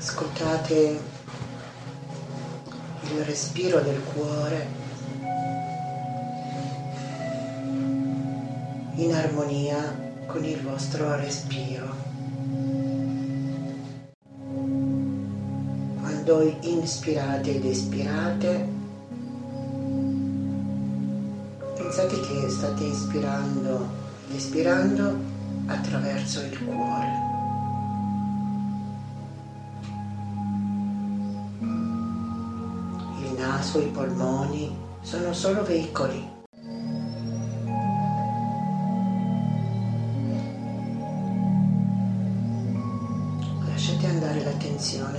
Ascoltate il respiro del cuore in armonia con il vostro respiro. Quando inspirate ed espirate, pensate che state inspirando ed espirando attraverso il cuore. Il naso e i polmoni sono solo veicoli. Lasciate andare l'attenzione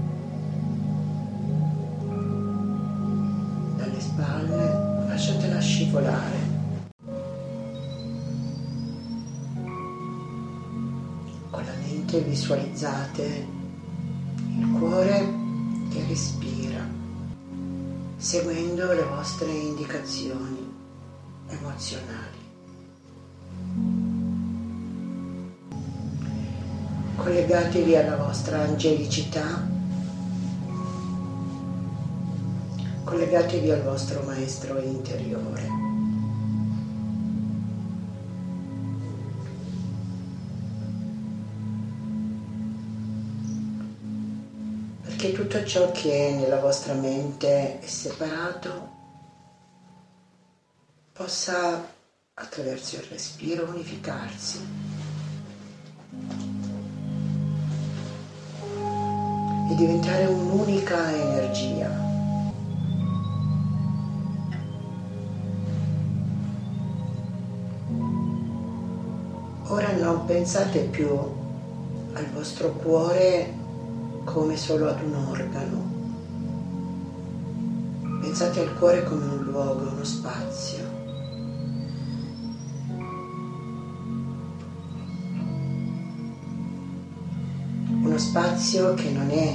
dalle spalle, lasciatela scivolare. Con la mente visualizzate il cuore che respira, seguendo le vostre indicazioni emozionali. Collegatevi alla vostra angelicità, collegatevi al vostro maestro interiore. Perché tutto ciò che è nella vostra mente è separato possa, attraverso il respiro, unificarsi e diventare un'unica energia. Ora non pensate più al vostro cuore come solo ad un organo. Pensate al cuore come un luogo, uno spazio. Uno spazio che non è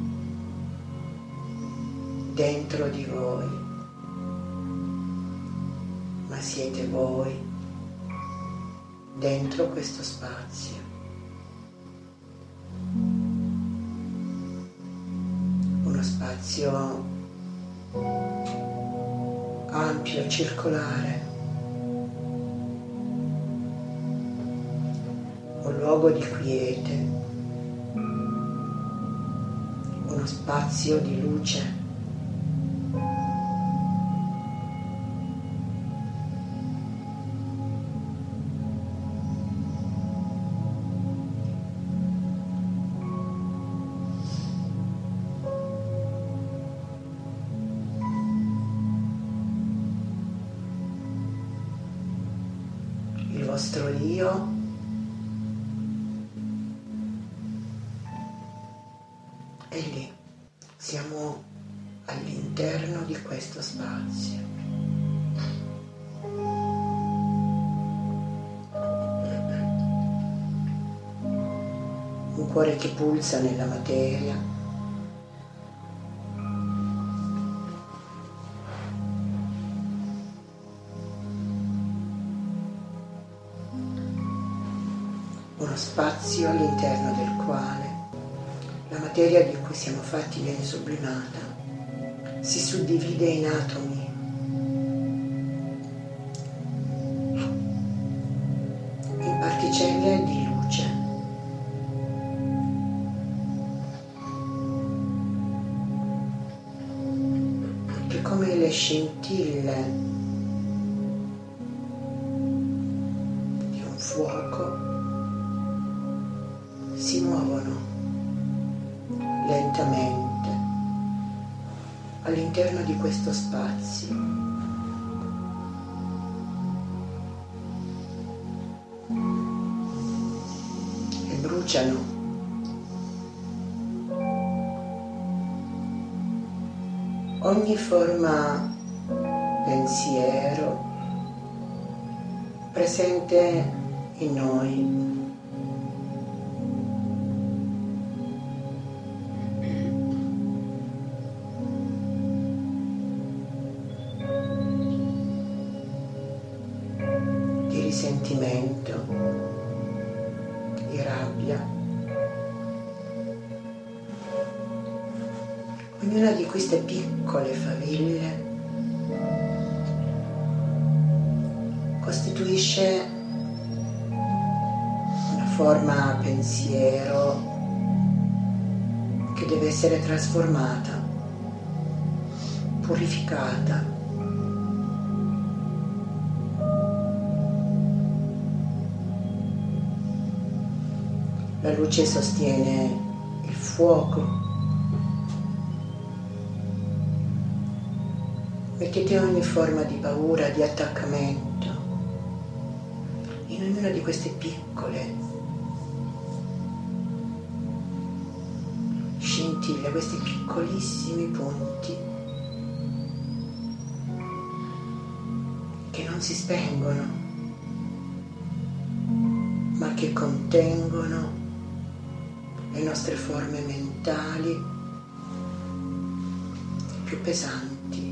dentro di voi, ma siete voi dentro questo spazio. Uno spazio ampio, circolare, un luogo di quiete, uno spazio di luce. Il vostro io è lì, siamo all'interno di questo spazio. Un cuore che pulsa nella materia. Uno spazio all'interno del quale la materia di cui siamo fatti viene sublimata, si suddivide in atomi, in particelle di luce. Che come le scintille di un fuoco si muovono lentamente all'interno di questo spazio. E bruciano. Ogni forma pensiero presente in noi. Risentimento, di rabbia, Ognuna di queste piccole faville costituisce una forma pensiero che deve essere trasformata, purificata. La luce sostiene il fuoco. Mettete ogni forma di paura, di attaccamento in ognuna di queste piccole scintille, questi piccolissimi punti che non si spengono, ma che contengono le nostre forme mentali più pesanti.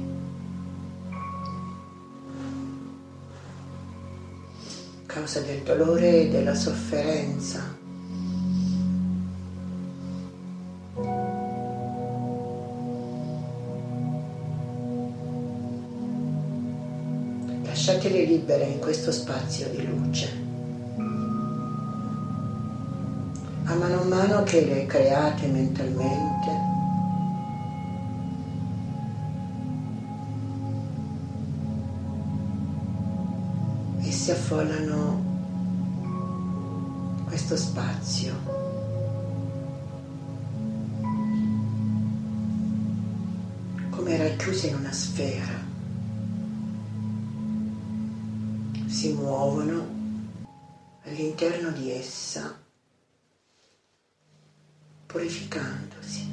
Causa del dolore e della sofferenza. Lasciatele libere in questo spazio di luce. A mano che le create mentalmente, si affollano questo spazio. Come racchiuse in una sfera. Si muovono all'interno di essa, purificandosi.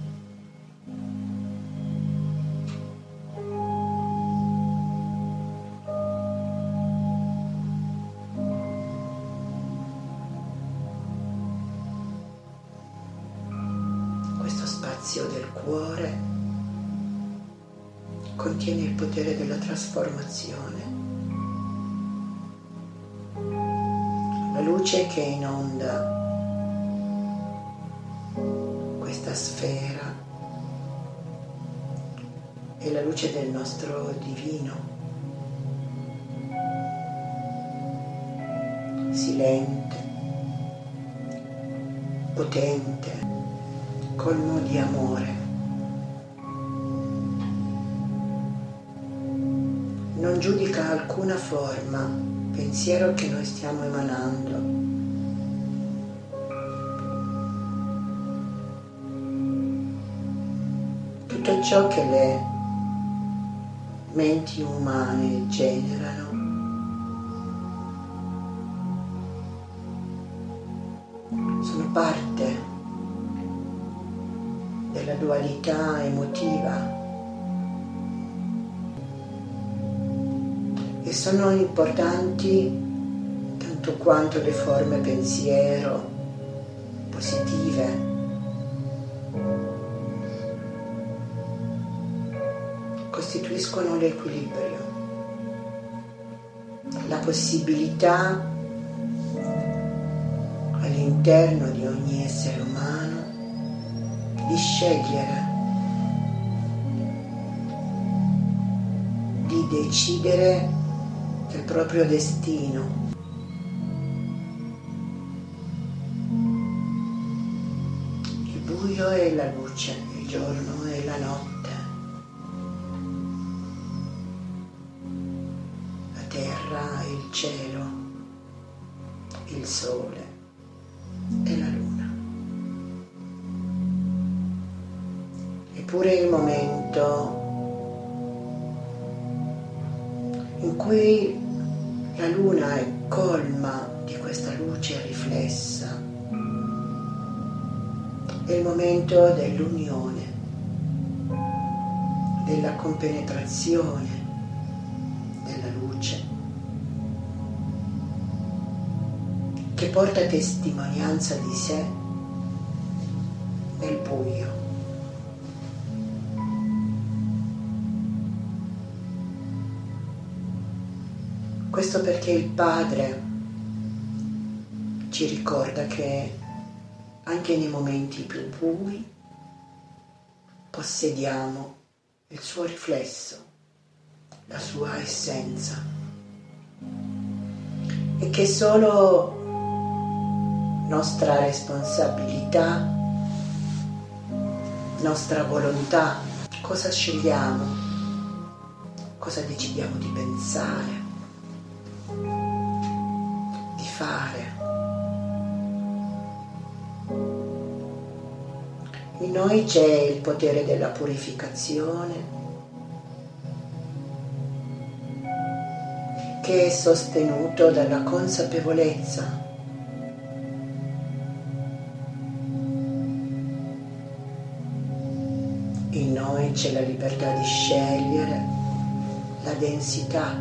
Del cuore contiene il potere della trasformazione. La luce che inonda questa sfera è la luce del nostro divino, silente, potente, colmo di amore. Non giudica alcuna forma, pensiero che noi stiamo emanando. Tutto ciò che le menti umane generano sono parte della dualità emotiva e sono importanti tanto quanto le forme pensiero positive. Costituiscono l'equilibrio, la possibilità all'interno di ogni essere umano di scegliere, di decidere del proprio destino. Il buio e la luce, il giorno e la notte, la terra e il cielo, il sole e la luna. Eppure il momento in cui la luna è colma di questa luce riflessa è il momento dell'unione, della compenetrazione della luce, che porta testimonianza di sé nel buio. Questo perché il Padre ci ricorda che anche nei momenti più bui possediamo il suo riflesso, la sua essenza, e che è solo nostra responsabilità, nostra volontà, cosa scegliamo, cosa decidiamo di pensare, di fare. In noi c'è il potere della purificazione, che è sostenuto dalla consapevolezza. In noi c'è la libertà di scegliere la densità.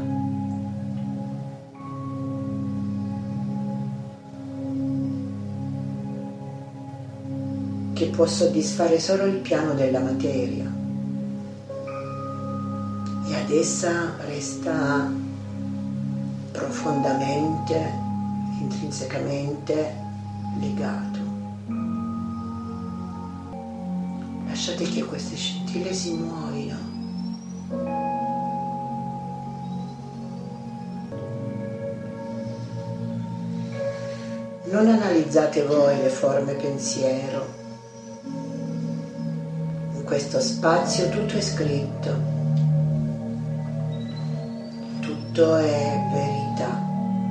Che può soddisfare solo il piano della materia e ad essa resta profondamente, intrinsecamente legato. Lasciate che queste scintille si muovino. Non analizzate voi le forme pensiero. In questo spazio tutto è scritto, tutto è verità.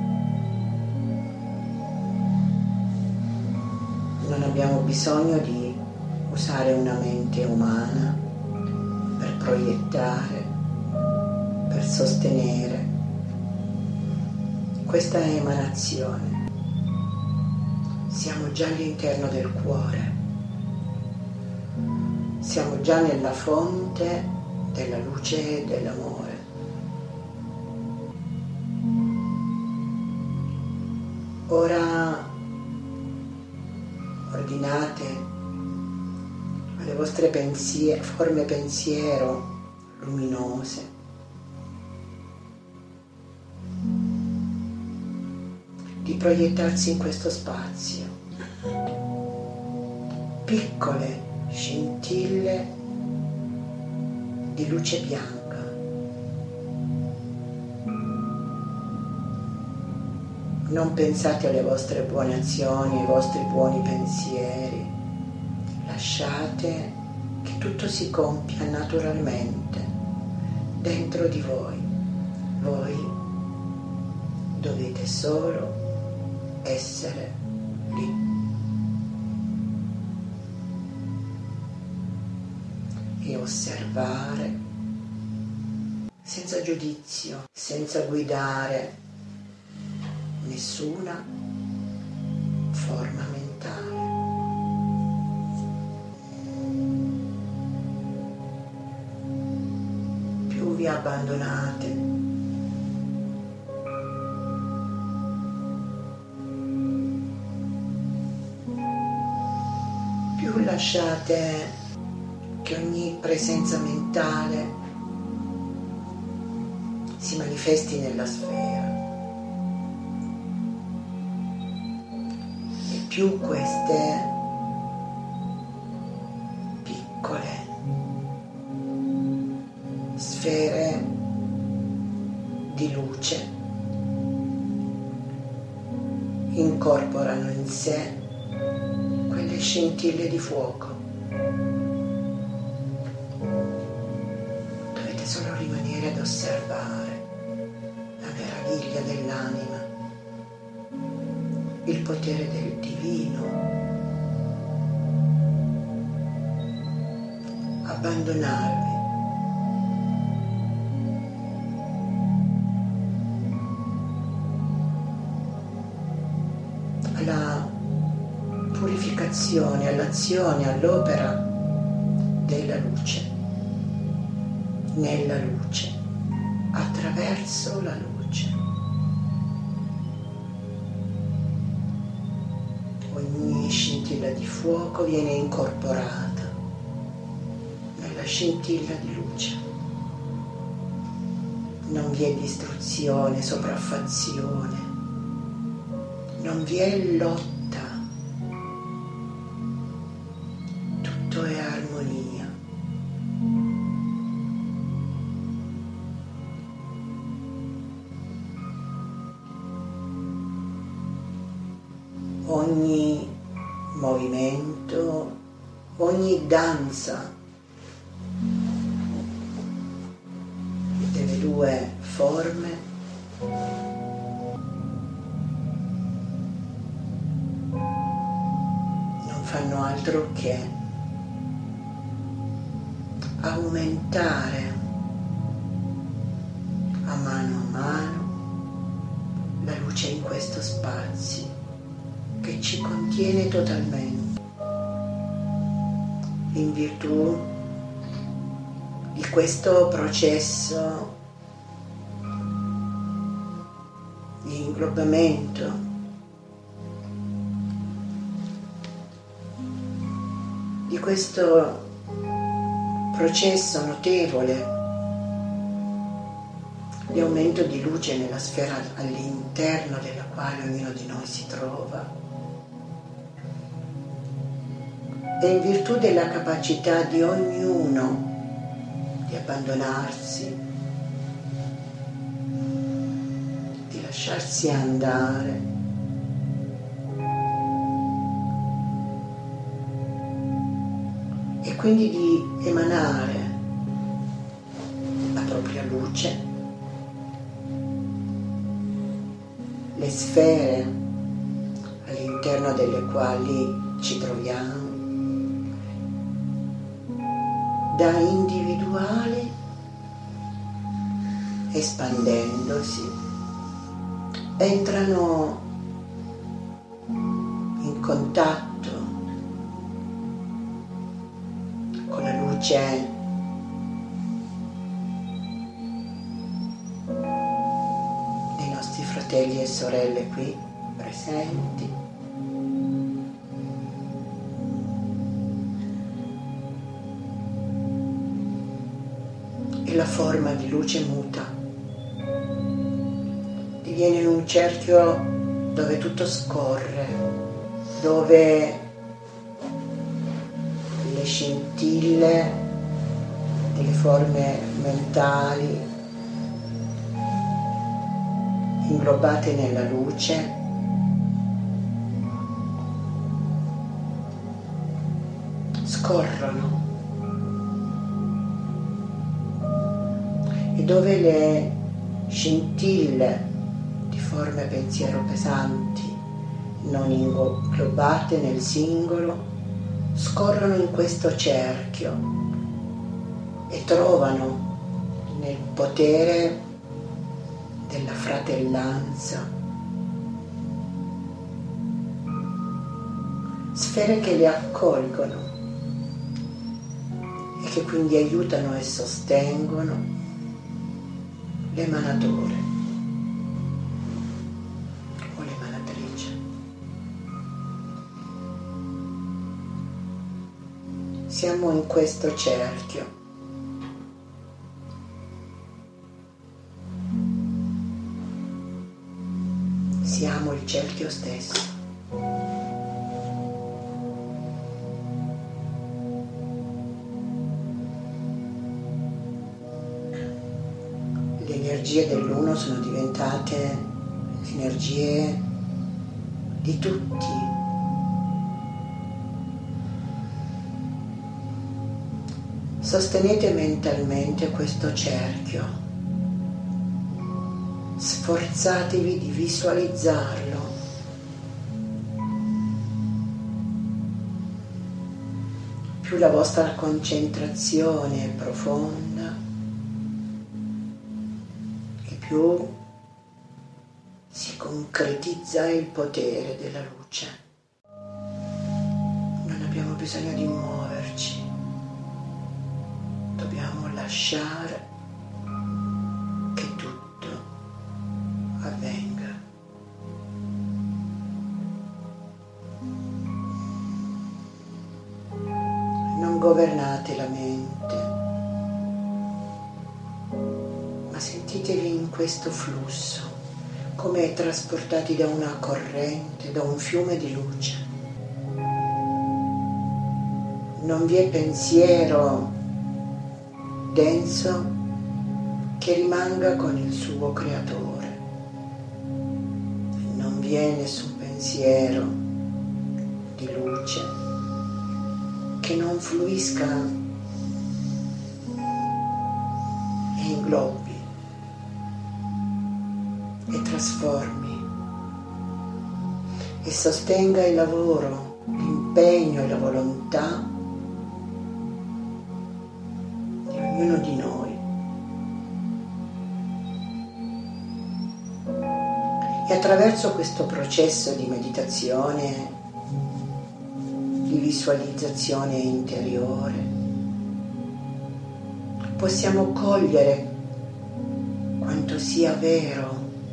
Non abbiamo bisogno di usare una mente umana per proiettare, per sostenere. Questa è emanazione. Siamo già all'interno del cuore. Siamo già nella fonte della luce e dell'amore. Ora ordinate alle vostre forme pensiero luminose di proiettarsi in questo spazio, piccole scintille di luce bianca. Non pensate alle vostre buone azioni, ai vostri buoni pensieri. Lasciate che tutto si compia naturalmente dentro di voi. Voi dovete solo essere lì. E osservare senza giudizio, senza guidare nessuna forma mentale. Più vi abbandonate, più lasciate che ogni presenza mentale si manifesti nella sfera. E più queste piccole sfere di luce incorporano in sé quelle scintille di fuoco. Dovete solo rimanere ad osservare la meraviglia dell'anima, il potere del divino. Abbandonarvi alla purificazione, all'azione, all'opera della luce, nella luce, attraverso la luce. Ogni scintilla di fuoco viene incorporata nella scintilla di luce. Non vi è distruzione, sopraffazione, non vi è lotta. Tutto è armonia. ogni movimento, ogni danza delle due forme non fanno altro che aumentare a mano la luce in questo spazio che ci contiene totalmente, in virtù di questo processo di inglobamento, di questo processo notevole di aumento di luce nella sfera all'interno della quale ognuno di noi si trova, e in virtù della capacità di ognuno di abbandonarsi, di lasciarsi andare, e quindi di emanare la propria luce, le sfere all'interno delle quali ci troviamo, da individuali, espandendosi, entrano in contatto con la luce dei nostri fratelli e sorelle qui presenti, e la forma di luce muta, diviene un cerchio dove tutto scorre, dove le scintille delle forme mentali inglobate nella luce scorrono, e dove le scintille di forme pensiero pesanti, non inglobate nel singolo, scorrono in questo cerchio e trovano nel potere della fratellanza sfere che le accolgono e che quindi aiutano e sostengono l'emanatore o l'emanatrice. Siamo in questo cerchio, siamo il cerchio stesso. Le energie dell'uno sono diventate energie di tutti. Sostenete mentalmente questo cerchio, sforzatevi di visualizzarlo. Più la vostra concentrazione è profonda, e più si concretizza il potere della luce. Non abbiamo bisogno di muoverci, dobbiamo lasciare che tutto avvenga. Non governate la mente, ma sentitevi in questo flusso, come trasportati da una corrente, da un fiume di luce. Non vi è pensiero denso che rimanga con il suo creatore. Non vi è nessun pensiero luce che non fluisca e inglobi e trasformi e sostenga il lavoro, l'impegno e la volontà di ognuno di noi. E attraverso questo processo di meditazione, di visualizzazione interiore, possiamo cogliere quanto sia vero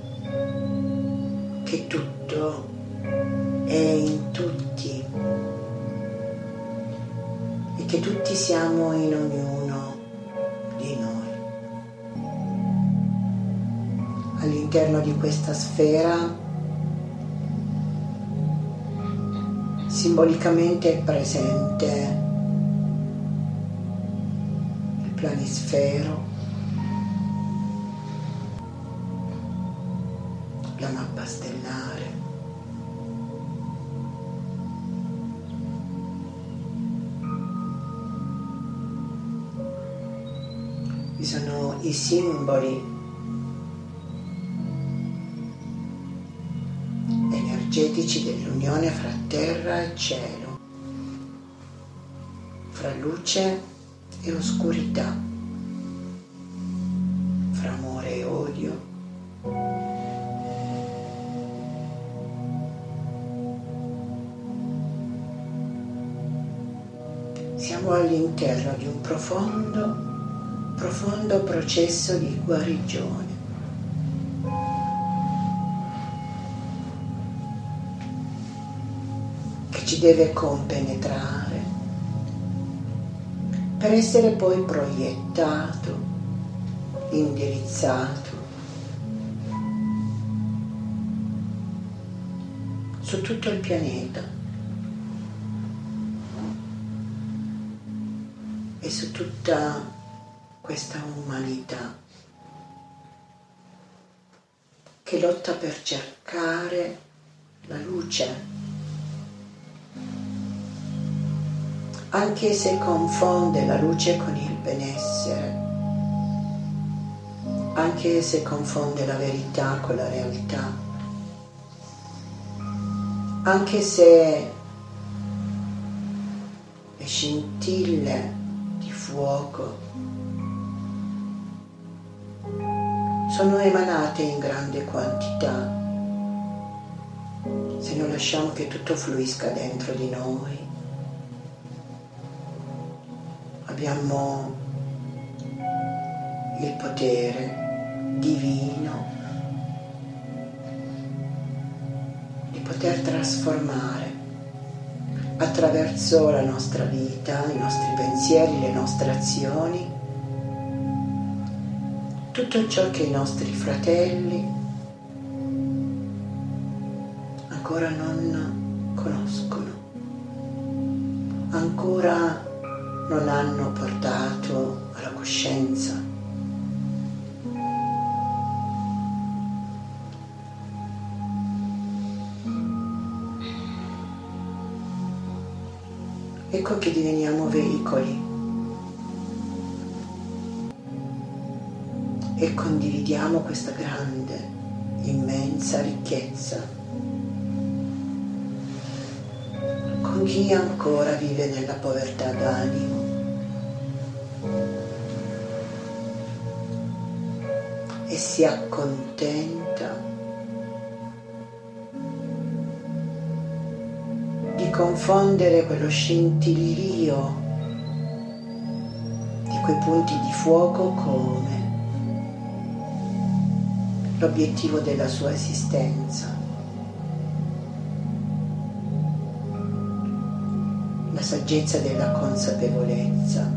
che tutto è in tutti e che tutti siamo in ognuno di noi. All'interno di questa sfera simbolicamente è presente il planisfero, la mappa stellare, vi sono i simboli energetici dell'unione fra terra e cielo, fra luce e oscurità, fra amore e odio, siamo all'interno di un profondo processo di guarigione. Ci deve compenetrare per essere poi proiettato, indirizzato su tutto il pianeta e su tutta questa umanità che lotta per cercare la luce, anche se confonde la luce con il benessere, anche se confonde la verità con la realtà, anche se le scintille di fuoco sono emanate in grande quantità, se non lasciamo che tutto fluisca dentro di noi, abbiamo il potere divino di poter trasformare attraverso la nostra vita, i nostri pensieri, le nostre azioni, tutto ciò che i nostri fratelli ancora non conoscono, ancora non hanno portato alla coscienza. Ecco che diveniamo veicoli e condividiamo questa grande, immensa ricchezza con chi ancora vive nella povertà d'animo e si accontenta di confondere quello scintillio di quei punti di fuoco come l'obiettivo della sua esistenza, la saggezza della consapevolezza,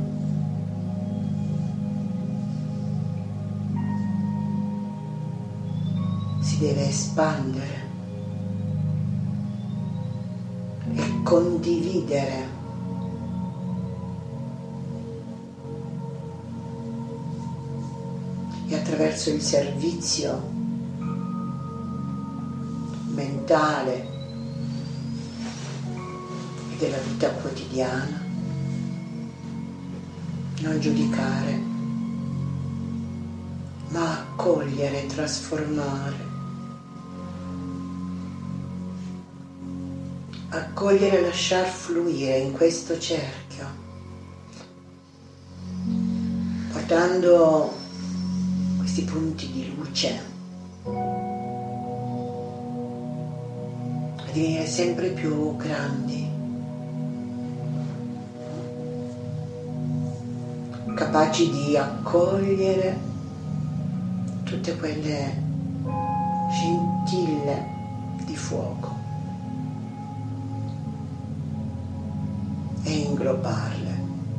si deve espandere e condividere e attraverso il servizio mentale e della vita quotidiana, non giudicare, ma accogliere, trasformare. Accogliere e lasciar fluire in questo cerchio, portando questi punti di luce a divenire sempre più grandi, capaci di accogliere tutte quelle scintille di fuoco e inglobarle.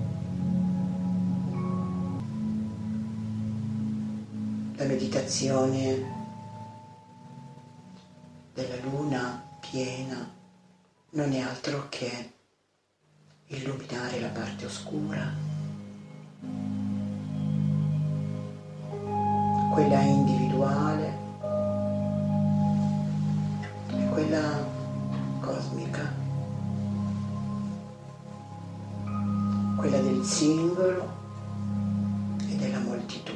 La meditazione della luna piena non è altro che illuminare la parte oscura, quella individuale e quella cosmica, quella del singolo e della moltitudine.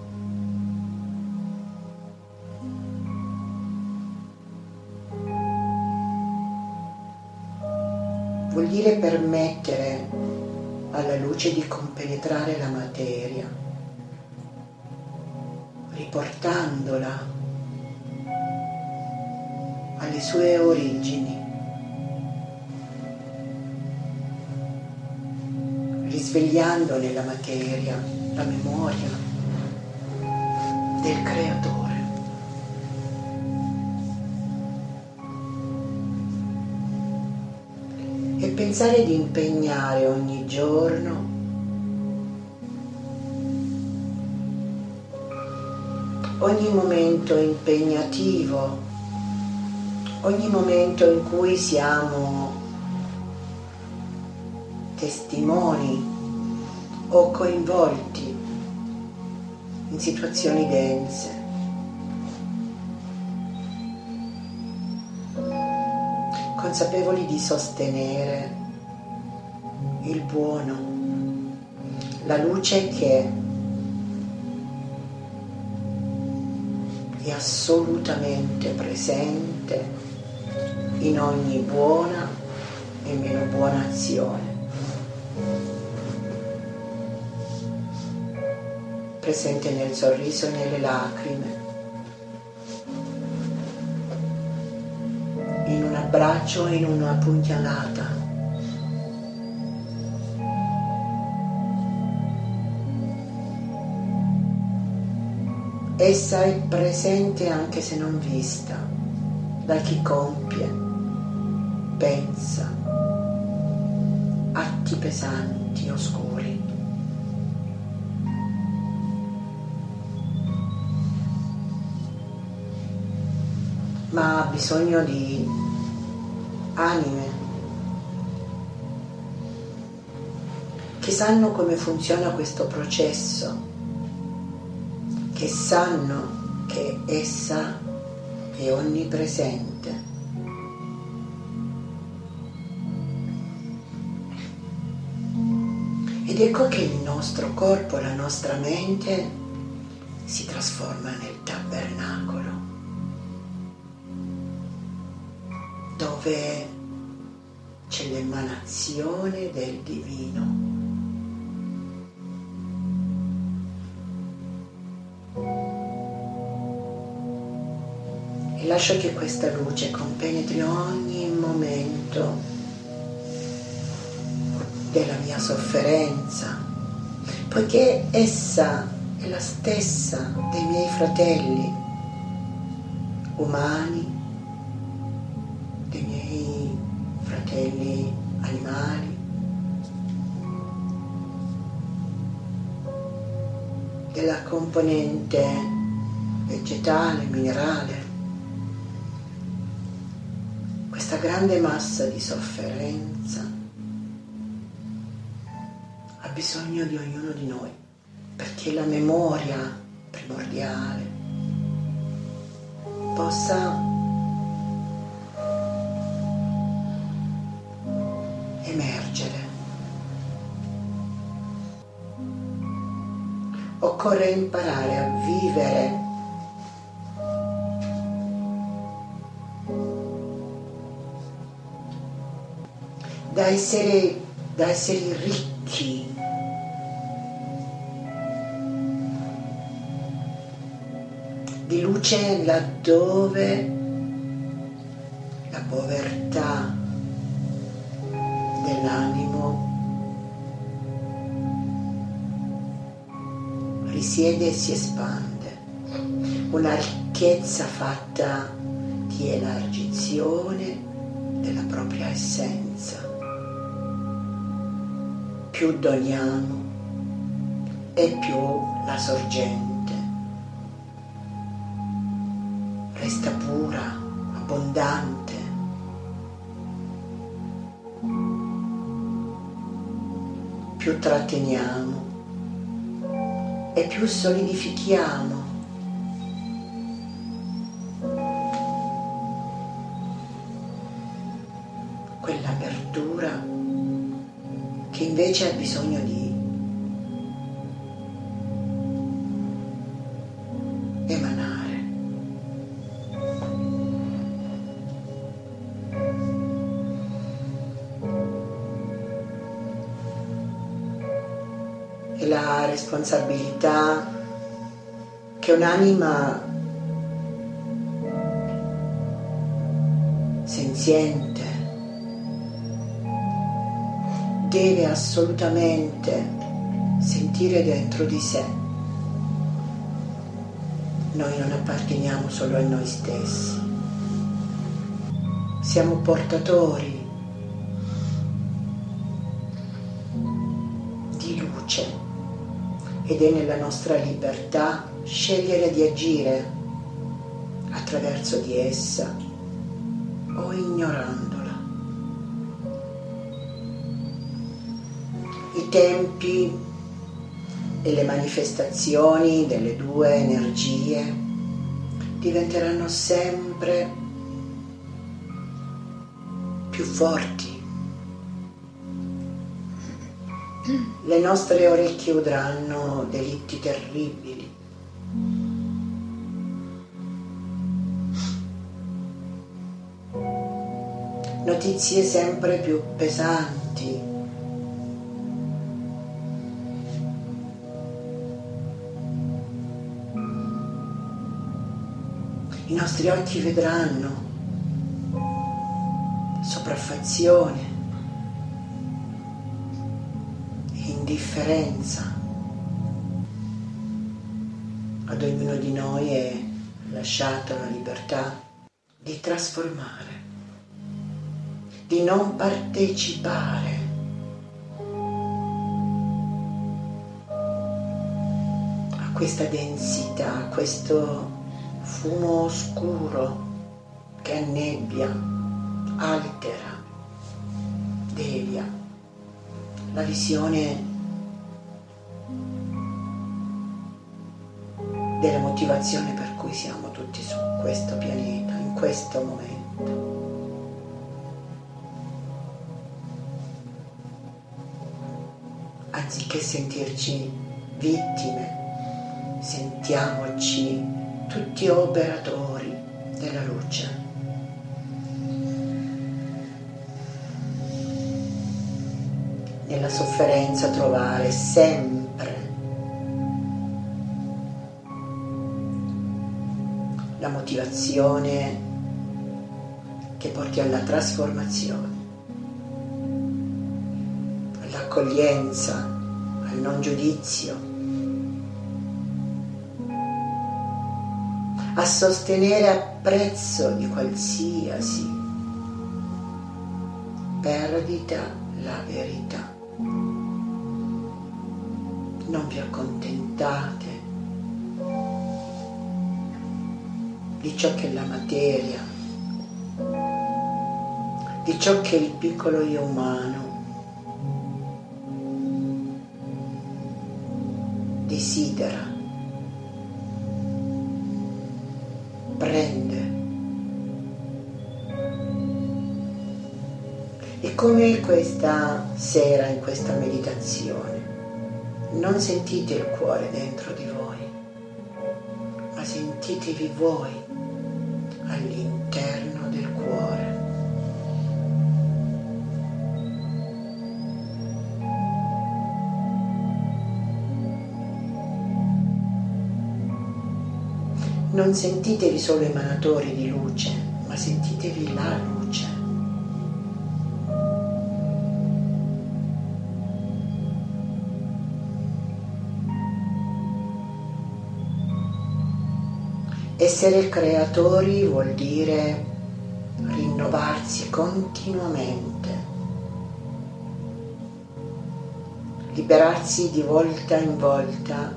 Vuol dire permettere alla luce di compenetrare la materia, riportandola alle sue origini, risvegliando nella materia la memoria del creatore. E pensare di impegnare ogni giorno ogni momento impegnativo, ogni momento in cui siamo testimoni o coinvolti in situazioni dense, consapevoli di sostenere il buono, la luce che è assolutamente presente in ogni buona e meno buona azione, presente nel sorriso e nelle lacrime, in un abbraccio e in una pugnalata. Essa è presente anche se non vista da chi compie, pensa, atti pesanti, oscuri. Ma ha bisogno di anime che sanno come funziona questo processo, che sanno che essa è onnipresente. Ed ecco che il nostro corpo, la nostra mente si trasforma nel tabernacolo, dove c'è l'emanazione del divino. E lascio che questa luce compenetri ogni momento della mia sofferenza, poiché essa è la stessa dei miei fratelli umani, dei miei fratelli animali, della componente vegetale, minerale. Questa grande massa di sofferenza ha bisogno di ognuno di noi, perché la memoria primordiale possa occorre imparare a vivere da essere ricchi di luce laddove la povertà dell'animo risiede e si espande, una ricchezza fatta di elargizione della propria essenza. Più doniamo e più la sorgente resta pura, abbondante. Più tratteniamo e più solidifichiamo. Quell'apertura che invece ha bisogno di emanare. E la responsabilità che un'anima senziente deve assolutamente sentire dentro di sé. Noi non apparteniamo solo a noi stessi, siamo portatori di luce ed è nella nostra libertà scegliere di agire attraverso di essa o ignorandola. I tempi e le manifestazioni delle due energie diventeranno sempre più forti. Le nostre orecchie udranno delitti terribili. Notizie sempre più pesanti. I nostri occhi vedranno sopraffazione, indifferenza. Ad ognuno di noi è lasciata la libertà di trasformare, di non partecipare a questa densità, a questo fumo oscuro che annebbia, altera, devia la visione della motivazione per cui siamo tutti su questo pianeta, in questo momento. Anziché sentirci vittime, sentiamoci tutti operatori della luce. Nella sofferenza trovare sempre la motivazione che porti alla trasformazione, all'accoglienza, al non giudizio, a sostenere a prezzo di qualsiasi perdita la verità. Non vi accontentate di ciò che è la materia, di ciò che è il piccolo io umano desidera, prende. E come questa sera in questa meditazione Non sentite il cuore dentro di voi, ma sentitevi voi all'interno del cuore. Non sentitevi solo emanatori di luce, ma sentitevi la luce. Essere creatori vuol dire rinnovarsi continuamente, liberarsi di volta in volta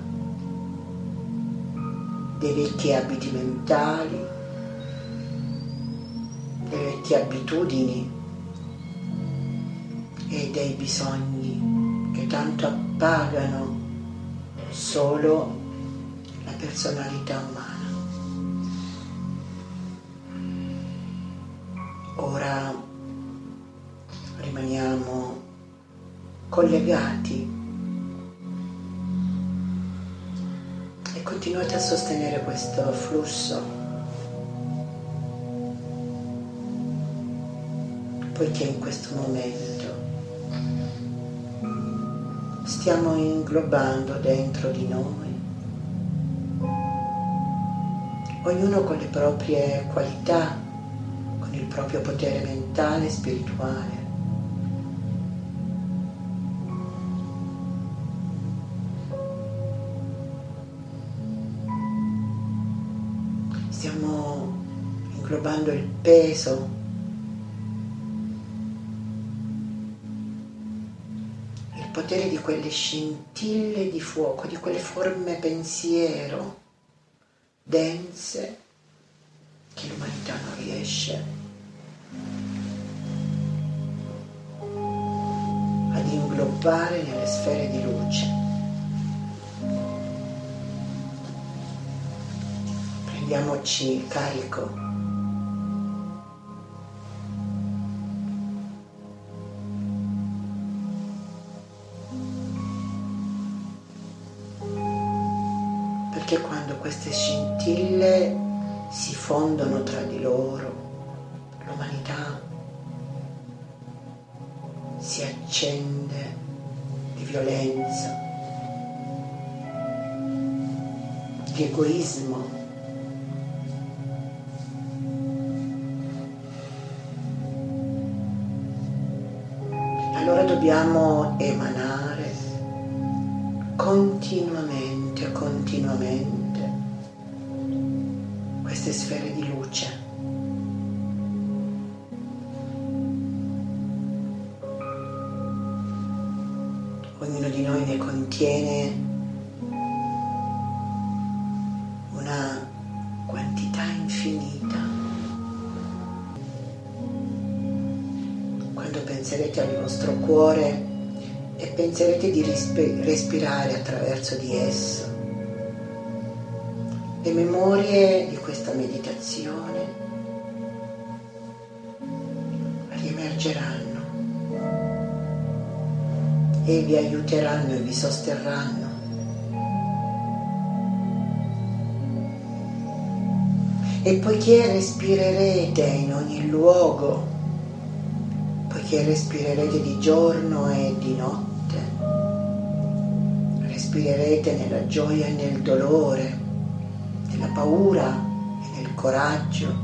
dei vecchi abiti mentali, delle vecchie abitudini e dei bisogni che tanto appagano solo la personalità umana. Ora rimaniamo collegati e continuate a sostenere questo flusso, poiché in questo momento stiamo inglobando dentro di noi, ognuno con le proprie qualità, con il proprio potere mentale e spirituale. Stiamo inglobando il peso il potere di quelle scintille di fuoco, di quelle forme pensiero dense che l'umanità non riesce ad inglobare nelle sfere di luce. Prendiamoci carico perché quando queste scintille si fondono tra di loro, l'umanità si accende di violenza, di egoismo. Allora dobbiamo emanare continuamente queste sfere di luce. Ognuno di noi ne contiene una quantità infinita. Quando penserete al vostro cuore e penserete di respirare attraverso di esso, le memorie di questa meditazione riemergeranno e vi aiuteranno e vi sosterranno. E poiché respirerete in ogni luogo, poiché respirerete di giorno e di notte, respirerete nella gioia e nel dolore, nella paura e nel coraggio,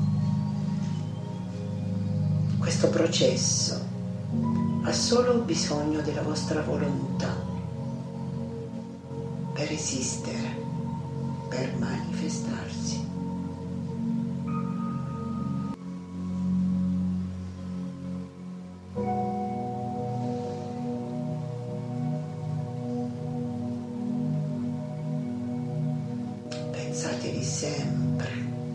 questo processo ha solo bisogno della vostra volontà per esistere, per manifestarsi. Pensatevi sempre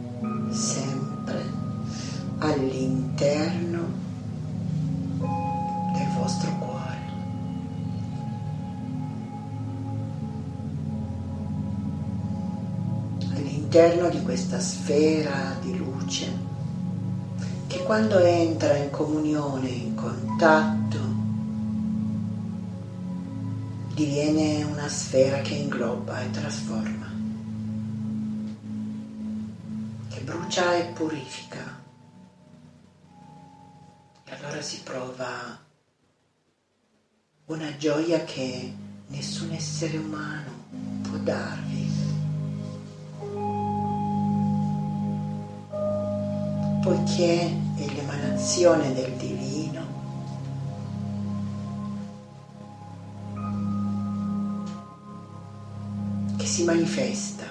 all'interno del vostro cuore. All'interno di questa sfera di luce che quando entra in comunione, in contatto diviene una sfera che ingloba e trasforma, che brucia e purifica. E allora si prova una gioia che nessun essere umano può darvi, poiché è l'emanazione del divino che si manifesta.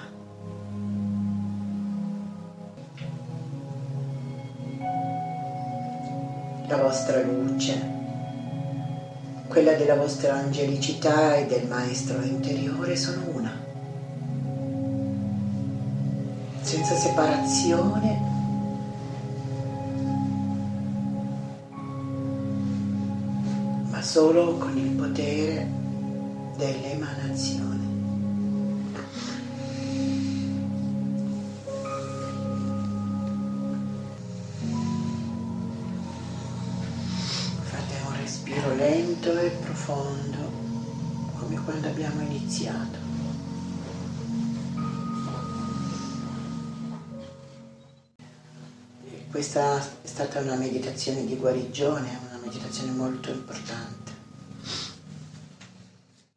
La vostra luce, quella della vostra angelicità e del maestro interiore sono una, senza separazione, ma solo con il potere dell'emanazione. Fate un respiro lento e profondo, come quando abbiamo iniziato. Questa è stata una meditazione di guarigione, una meditazione molto importante.